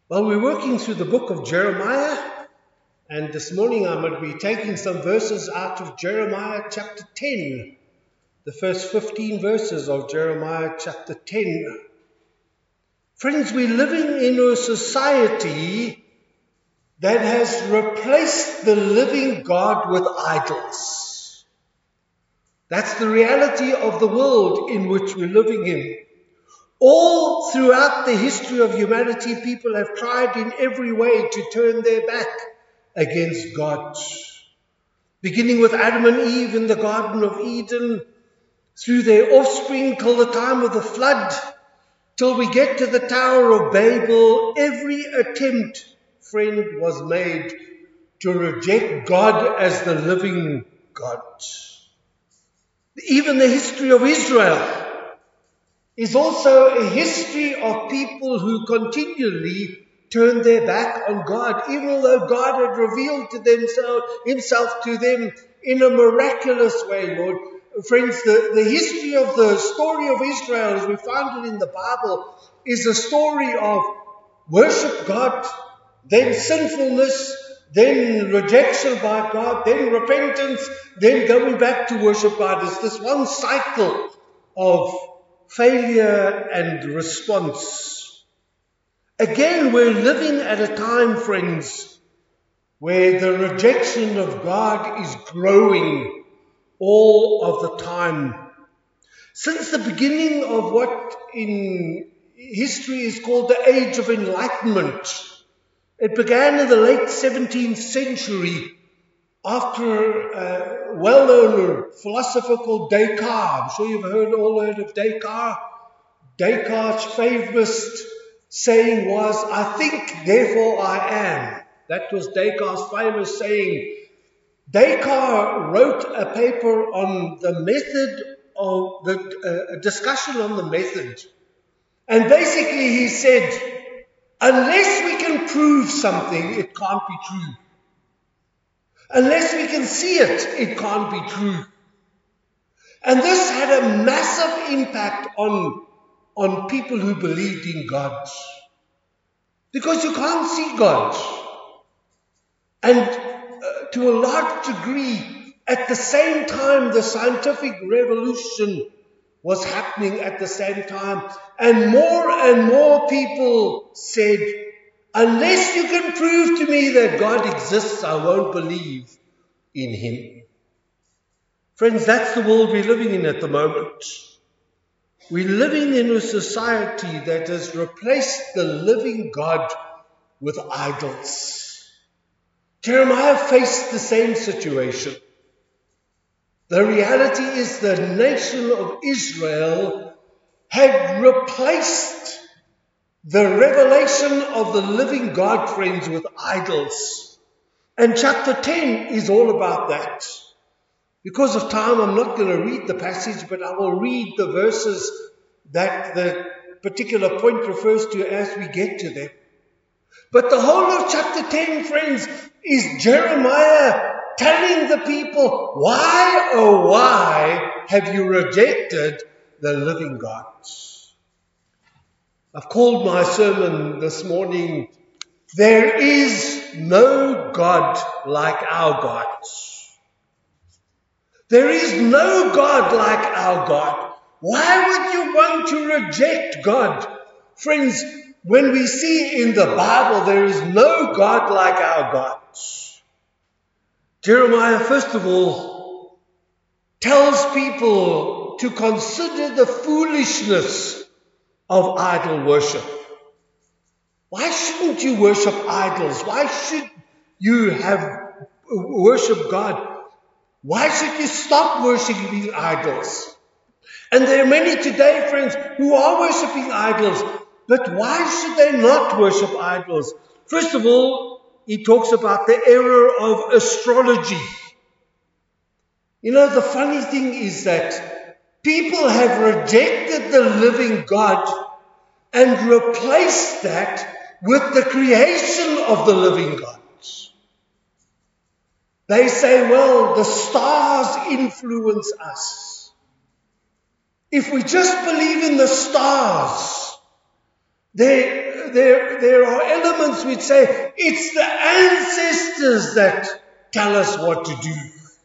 Well, we're working through the book of Jeremiah, and this morning I'm going to be taking some verses out of Jeremiah chapter 10, the first 15 verses of Jeremiah chapter 10. Friends, we're living in a society that has replaced the living God with idols. That's the reality of the world in which we're living in. All throughout the history of humanity, people have tried in every way to turn their back against God. Beginning with Adam and Eve in the Garden of Eden, through their offspring till the time of the flood, till we get to the Tower of Babel, every attempt, friend, was made to reject God as the living God. Even the history of Israel is also a history of people who continually turned their back on God, even though God had revealed to himself to them in a miraculous way, Lord. Friends, the history of the story of Israel, as we find it in the Bible, is a story of worship God, then sinfulness, then rejection by God, then repentance, then going back to worship God. It's this one cycle of failure and response. Again, we're living at a time, friends, where the rejection of God is growing all of the time. Since the beginning of what in history is called the Age of Enlightenment, it began in the late 17th century after a well-known philosopher called Descartes. I'm sure you've all heard of Descartes. Descartes' famous saying was, "I think, therefore I am." That was Descartes' famous saying. Descartes wrote a paper on the method of a discussion on the method. And basically he said, unless we can prove something, it can't be true. Unless we can see it, it can't be true. And this had a massive impact on people who believed in God. Because you can't see God. And to a large degree, at the same time, the scientific revolution was happening at the same time. And more people said, unless you can prove to me that God exists, I won't believe in him. Friends, that's the world we're living in at the moment. We're living in a society that has replaced the living God with idols. Jeremiah faced the same situation. The reality is the nation of Israel had replaced the revelation of the living God, friends, with idols. And chapter 10 is all about that. Because of time, I'm not going to read the passage, but I will read the verses that the particular point refers to as we get to them. But the whole of chapter 10, friends, is Jeremiah telling the people, why, oh why, have you rejected the living God? I've called my sermon this morning, There is no God like our God. There is no God like our God. Why would you want to reject God? Friends, when we see in the Bible, there is no God like our God. Jeremiah, first of all, tells people to consider the foolishness of idol worship. Why shouldn't you worship idols? Why should you worship God? Why should you stop worshiping idols? And there are many today, friends, who are worshiping idols. But why should they not worship idols? First of all, he talks about the error of astrology. You know, the funny thing is that people have rejected the living God and replaced that with the creation of the living God. They say, well, the stars influence us. If we just believe in the stars, there are elements which say it's the ancestors that tell us what to do.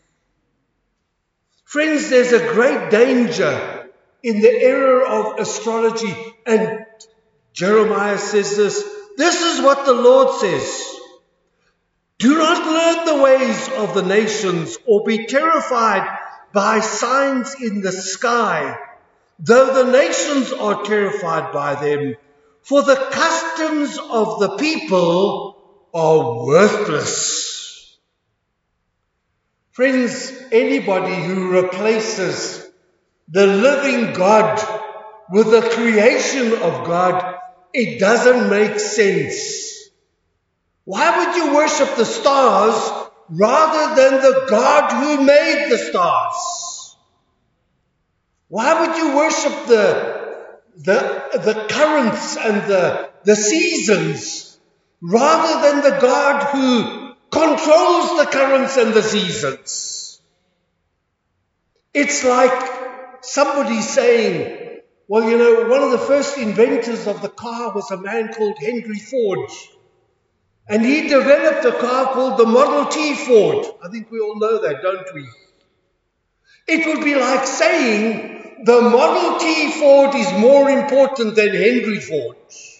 Friends, there's a great danger in the era of astrology, and Jeremiah says this. This is what the Lord says. Do not learn the ways of the nations or be terrified by signs in the sky, though the nations are terrified by them, for the customs of the people are worthless. Friends, anybody who replaces the living God with the creation of God, it doesn't make sense. Why would you worship the stars rather than the God who made the stars? Why would you worship the currents and the seasons rather than the God who controls the currents and the seasons? It's like somebody saying, well, you know, one of the first inventors of the car was a man called Henry Ford. And he developed a car called the Model T Ford. I think we all know that, don't we? It would be like saying the Model T Ford is more important than Henry Ford.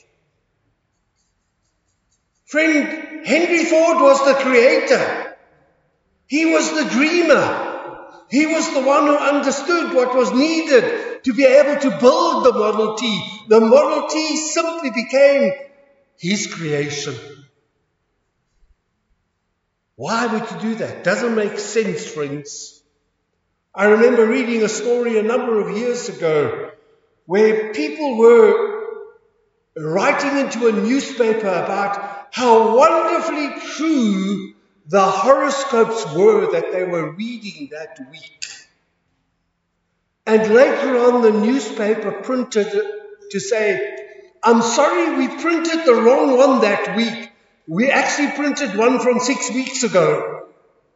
Friend, Henry Ford was the creator. He was the dreamer. He was the one who understood what was needed to be able to build the Model T. The Model T simply became his creation. Why would you do that? Doesn't make sense, friends. I remember reading a story a number of years ago where people were writing into a newspaper about how wonderfully true the horoscopes were that they were reading that week. And later on the newspaper printed to say, I'm sorry, we printed the wrong one that week. We actually printed one from 6 weeks ago.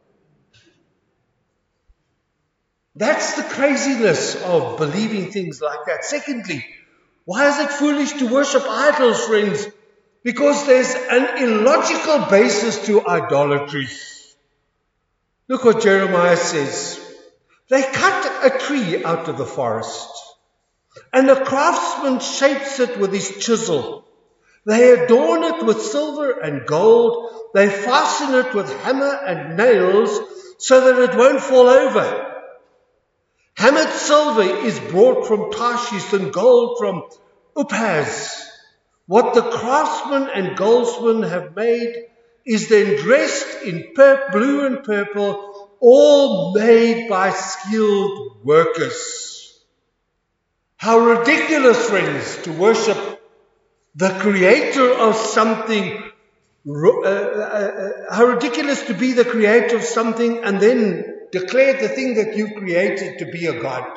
That's the craziness of believing things like that. Secondly, why is it foolish to worship idols, friends? Because there's an illogical basis to idolatry. Look what Jeremiah says. They cut a tree out of the forest, and the craftsman shapes it with his chisel. They adorn it with silver and gold. They fasten it with hammer and nails so that it won't fall over. Hammered silver is brought from Tarshish and gold from Uphaz. What the craftsman and goldsman have made is then dressed in blue and purple, all made by skilled workers. How ridiculous, friends, to worship the creator of something, how ridiculous to be the creator of something and then declare the thing that you created to be a god.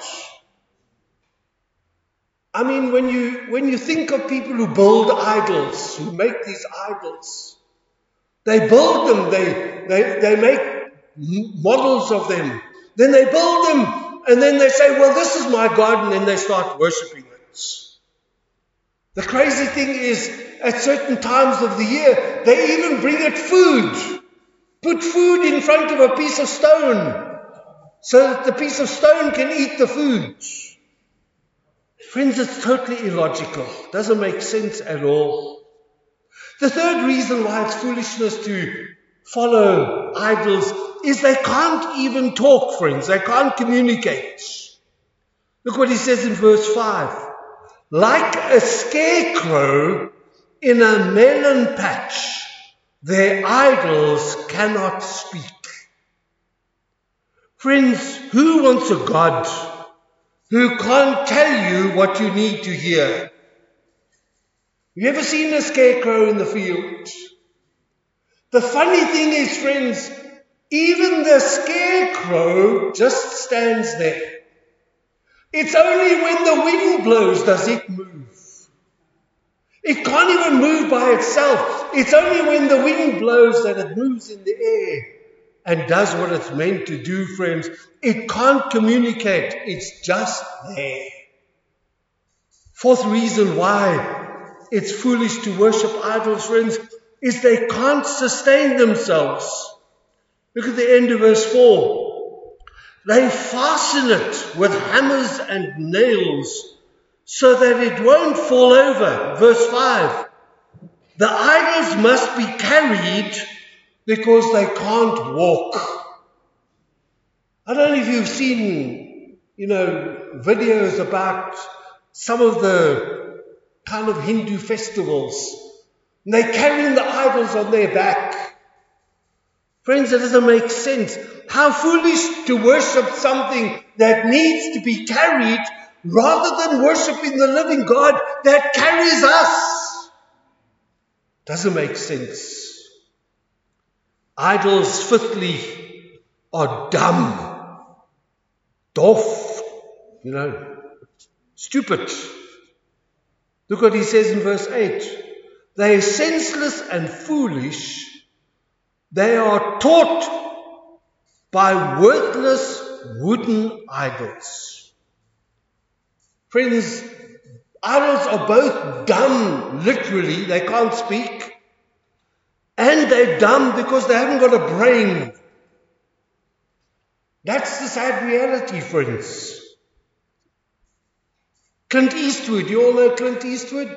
I mean, when you think of people who build idols, who make these idols, they build them, they make models of them, then they build them, and then they say, well, this is my God, and then they start worshipping it. The crazy thing is, at certain times of the year, they even bring it food. Put food in front of a piece of stone so that the piece of stone can eat the food. Friends, it's totally illogical. Doesn't make sense at all. The third reason why it's foolishness to follow idols is they can't even talk, friends. They can't communicate. Look what he says in verse 5. Like a scarecrow in a melon patch, their idols cannot speak. Friends, who wants a God who can't tell you what you need to hear? Have you ever seen a scarecrow in the field? The funny thing is, friends, even the scarecrow just stands there. It's only when the wind blows does it move. It can't even move by itself. It's only when the wind blows that it moves in the air and does what it's meant to do, friends. It can't communicate. It's just there. Fourth reason why it's foolish to worship idols, friends, is they can't sustain themselves. Look at the end of verse 4. They fasten it with hammers and nails so that it won't fall over. Verse 5. The idols must be carried because they can't walk. I don't know if you've seen, videos about some of the kind of Hindu festivals. And they're carrying the idols on their back. Friends, it doesn't make sense. How foolish to worship something that needs to be carried rather than worshiping the living God that carries us. Doesn't make sense. Idols, fifthly, are dumb, dof, stupid. Look what he says in verse 8. They are senseless and foolish. They are taught by worthless wooden idols. Friends, idols are both dumb, literally, they can't speak, and they're dumb because they haven't got a brain. That's the sad reality, friends. Clint Eastwood, you all know Clint Eastwood?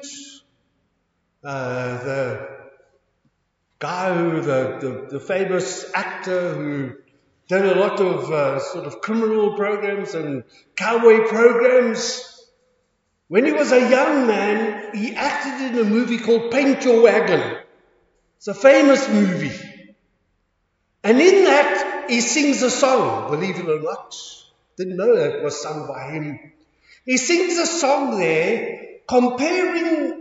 The guy the famous actor who did a lot of sort of criminal programs and cowboy programs. When he was a young man, he acted in a movie called Paint Your Wagon. It's a famous movie. And in that, he sings a song, believe it or not. Didn't know that was sung by him. He sings a song there comparing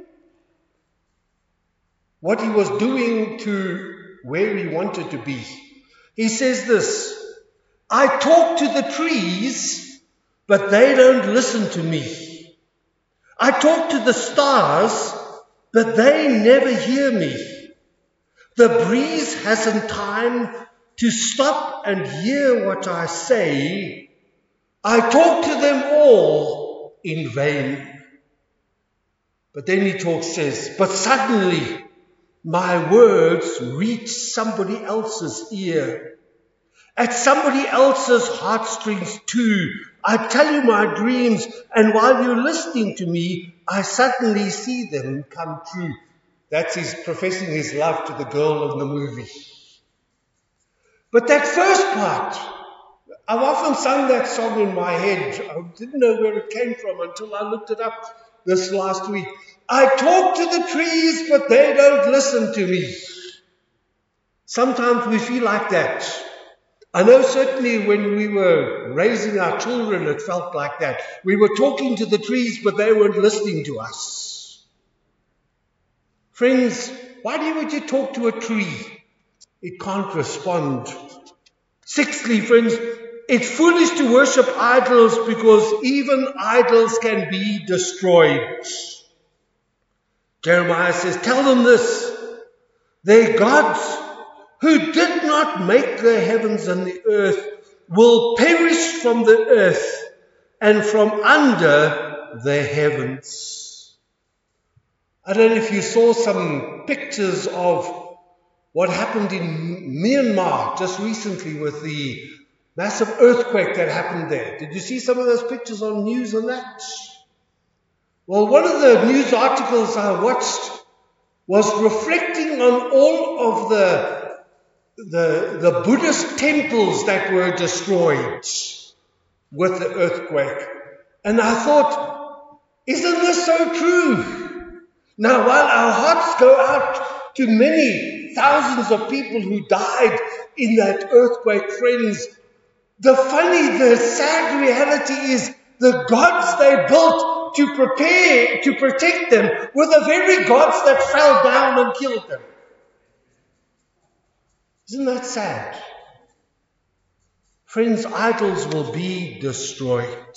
what he was doing to where he wanted to be. He says this, I talk to the trees, but they don't listen to me. I talk to the stars, but they never hear me. The breeze hasn't time to stop and hear what I say. I talk to them all in vain. But then he says, but suddenly my words reach somebody else's ear, at somebody else's heartstrings too. I tell you my dreams, and while you're listening to me, I suddenly see them come true. That's his professing his love to the girl in the movie. But that first part, I've often sung that song in my head. I didn't know where it came from until I looked it up this last week. I talk to the trees, but they don't listen to me. Sometimes we feel like that. I know certainly when we were raising our children, it felt like that. We were talking to the trees, but they weren't listening to us. Friends, why would you talk to a tree? It can't respond. Sixthly, friends, it's foolish to worship idols because even idols can be destroyed. Jeremiah says, tell them this, their gods who did not make the heavens and the earth will perish from the earth and from under the heavens. I don't know if you saw some pictures of what happened in Myanmar just recently with the massive earthquake that happened there. Did you see some of those pictures on news and that? Well, one of the news articles I watched was reflecting on all of the Buddhist temples that were destroyed with the earthquake. And I thought, isn't this so true? Now, while our hearts go out to many thousands of people who died in that earthquake, friends, the sad reality is the gods they built to protect them were the very gods that fell down and killed them. Isn't that sad? Friends, idols will be destroyed.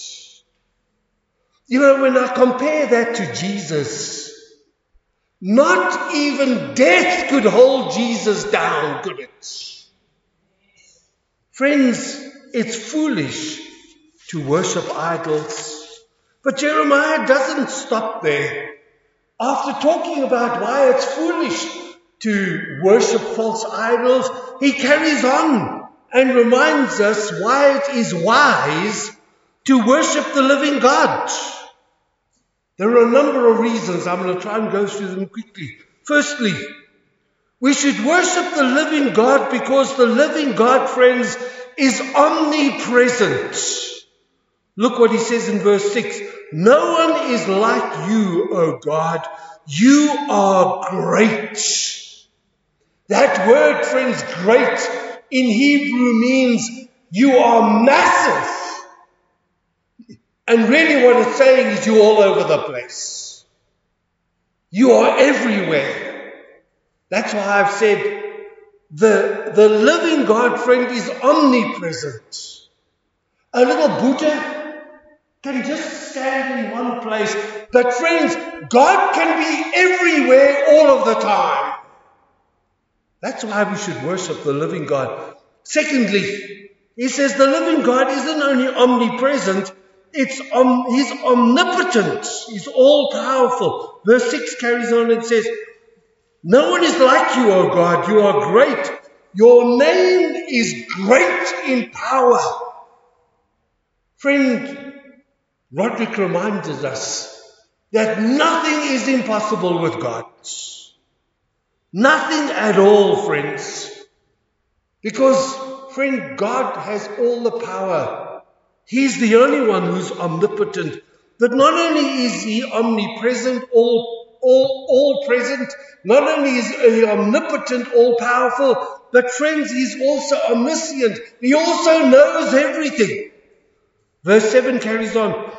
When I compare that to Jesus, not even death could hold Jesus down, could it? Friends, it's foolish to worship idols. But Jeremiah doesn't stop there. after talking about why it's foolish to worship false idols, he carries on and reminds us why it is wise to worship the living God. There are a number of reasons. I'm going to try and go through them quickly. Firstly, we should worship the living God because the living God, friends, is omnipresent. Look what he says in verse 6. No one is like you, O God. You are great. That word, friends, great, in Hebrew means you are massive. And really what it's saying is you're all over the place. You are everywhere. That's why I've said the living God, friend, is omnipresent. A little Buddha can just stand in one place. But friends, God can be everywhere all of the time. That's why we should worship the living God. Secondly, he says the living God isn't only omnipresent, he's omnipotent. He's all-powerful. Verse 6 carries on and says, no one is like you, O God. You are great. Your name is great in power. Friend, Roderick reminded us that nothing is impossible with God. Nothing at all, friends. Because, friend, God has all the power. He's the only one who's omnipotent. But not only is he omnipresent, all present, not only is he omnipotent, all-powerful, but friends, he's also omniscient. He also knows everything. Verse 7 carries on.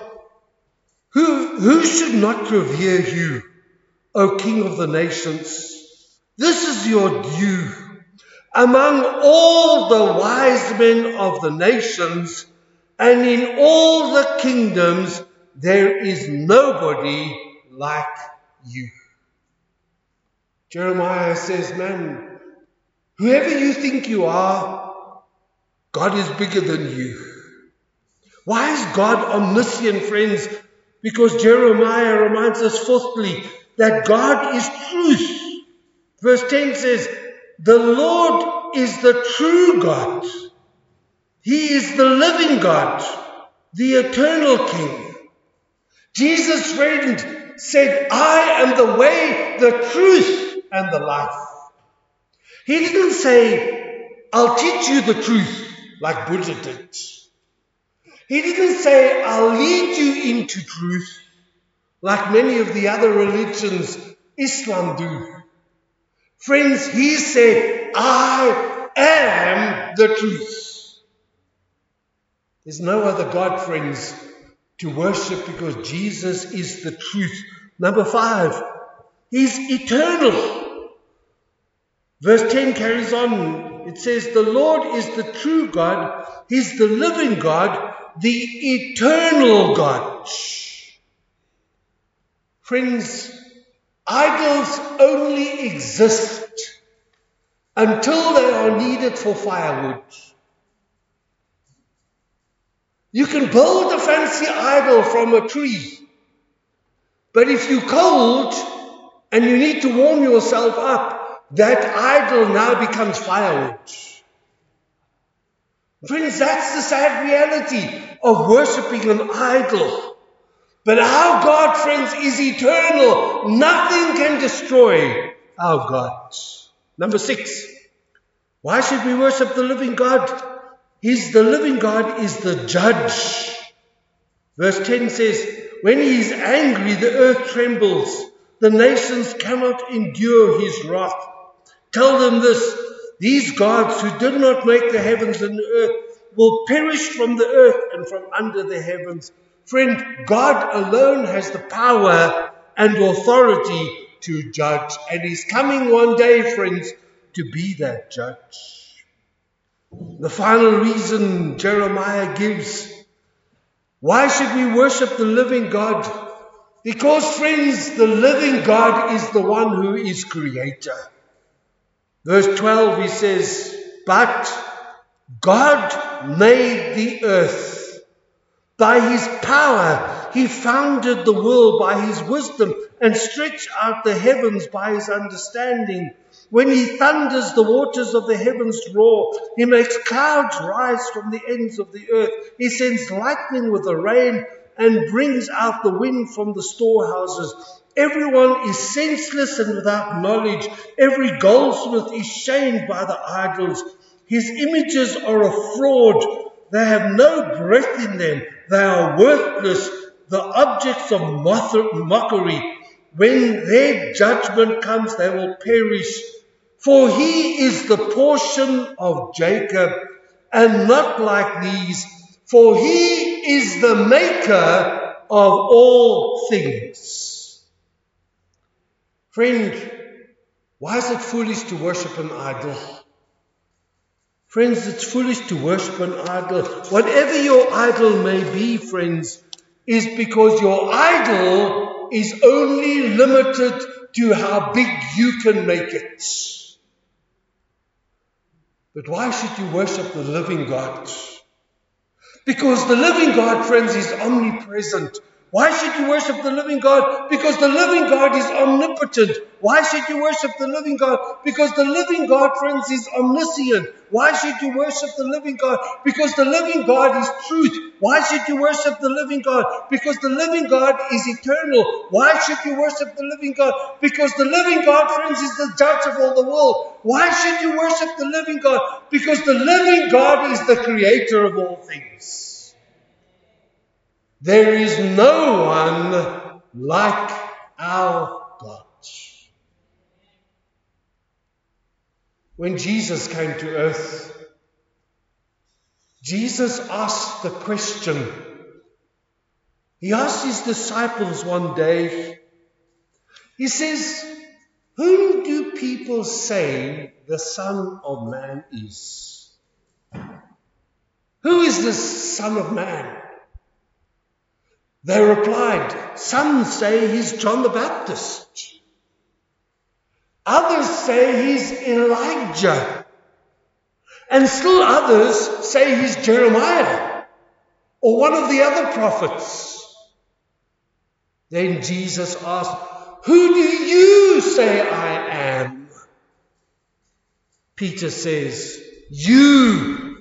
Who should not revere you, O King of the nations? This is your due. Among all the wise men of the nations and in all the kingdoms, there is nobody like you. Jeremiah says, man, whoever you think you are, God is bigger than you. Why is God omniscient, friends? Because Jeremiah reminds us, fourthly, that God is truth. Verse 10 says, the Lord is the true God. He is the living God, the eternal King. Jesus, friend, said, I am the way, the truth, and the life. He didn't say, I'll teach you the truth, like Buddha did. He didn't say, I'll lead you into truth, like many of the other religions, Islam, do. Friends, he said, I am the truth. There's no other God, friends, to worship because Jesus is the truth. Number 5, he's eternal. Verse 10 carries on. It says, the Lord is the true God. He's the living God, the eternal God. Friends, idols only exist until they are needed for firewood. You can build a fancy idol from a tree, but if you're cold and you need to warm yourself up, that idol now becomes firewood. Friends, that's the sad reality of worshipping an idol. But our God, friends, is eternal. Nothing can destroy our God. Number 6, why should we worship the living God? The living God is the judge. Verse 10 says, when he is angry, the earth trembles. The nations cannot endure his wrath. Tell them this, these gods who did not make the heavens and the earth will perish from the earth and from under the heavens. Friend, God alone has the power and authority to judge. And he's coming one day, friends, to be that judge. The final reason Jeremiah gives, why should we worship the living God? Because, friends, the living God is the one who is creator. Verse 12, he says, but God made the earth, By his power, he founded the world by his wisdom and stretched out the heavens by his understanding. When he thunders, the waters of the heavens roar. He makes clouds rise from the ends of the earth. He sends lightning with the rain and brings out the wind from the storehouses. Everyone is senseless and without knowledge. Every goldsmith is shamed by the idols. His images are a fraud. They have no breath in them. They are worthless, the objects of mockery. When their judgment comes, they will perish. For he is the portion of Jacob, and not like these. For he is the maker of all things. Friend, why is it foolish to worship an idol? Friends, it's foolish to worship an idol. Whatever your idol may be, friends, is because your idol is only limited to how big you can make it. But why should you worship the living God? Because the living God, friends, is omnipresent. Why should you worship the living God? Because the living God is omnipotent. Why should you worship the living God? Because the living God, friends, is omniscient. Why should you worship the living God? Because the living God is truth. Why should you worship the living God? Because the living God is eternal. Why should you worship the living God? Because the living God, friends, is the judge of all the world. Why should you worship the living God? Because the living God is the creator of all things. There is no one like our God. When Jesus came to earth, Jesus asked the question. He asked his disciples one day, he says, "Whom do people say the Son of Man is?" Who is the Son of Man? They replied, "Some say he's John the Baptist. Others say he's Elijah. And still others say he's Jeremiah or one of the other prophets." Then Jesus asked, "Who do you say I am?" Peter says, You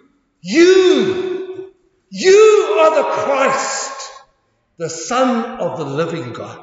are the Christ, the Son of the living God."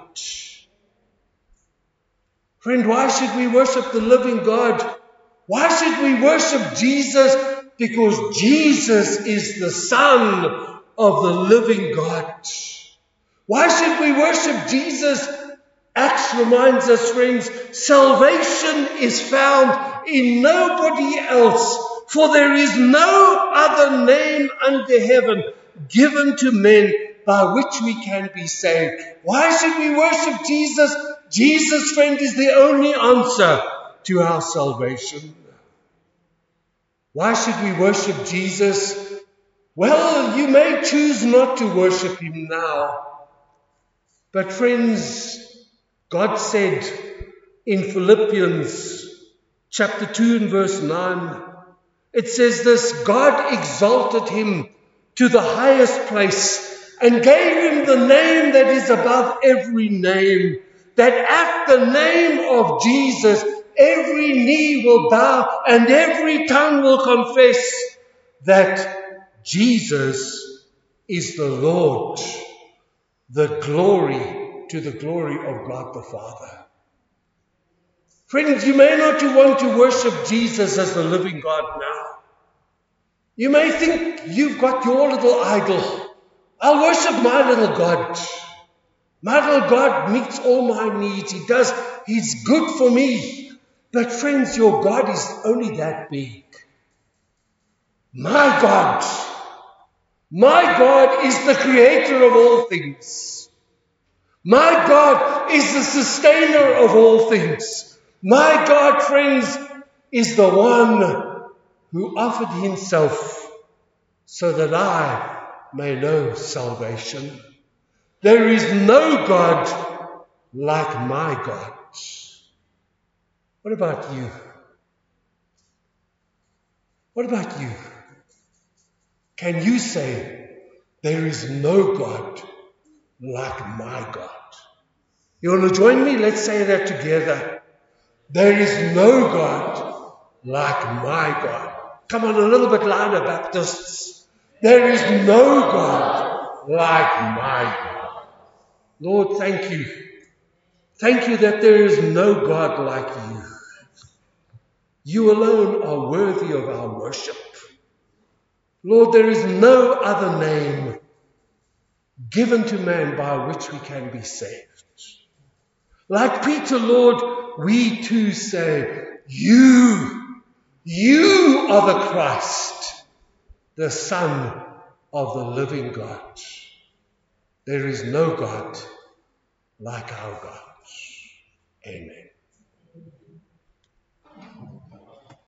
Friend, why should we worship the living God? Why should we worship Jesus? Because Jesus is the Son of the living God. Why should we worship Jesus? Acts reminds us, friends, salvation is found in nobody else, for there is no other name under heaven given to men by which we can be saved. Why should we worship Jesus? Jesus, friend, is the only answer to our salvation. Why should we worship Jesus? Well, you may choose not to worship him now. But friends, God said in Philippians chapter 2 and verse 9, it says this, "God exalted him to the highest place and gave him the name that is above every name, that at the name of Jesus every knee will bow and every tongue will confess that Jesus is the Lord, to the glory of God the Father." Friends, you may not want to worship Jesus as the living God now. You may think you've got your little idol. I'll worship my little God. My little God meets all my needs. He's good for me. But friends, your God is only that big. My God is the creator of all things. My God is the sustainer of all things. My God, friends, is the one who offered himself so that I may know salvation. There is no God like my God. What about you? What about you? Can you say there is no God like my God. You want to join me? Let's say that together. There is no God like my God. Come on, a little bit louder, Baptists. There is no God like my God. Lord, thank you. Thank you that there is no God like you. You alone are worthy of our worship. Lord, there is no other name given to man by which we can be saved. Like Peter, Lord, we too say, you are the Christ, the Son of the living God. There is no God like our God. Amen.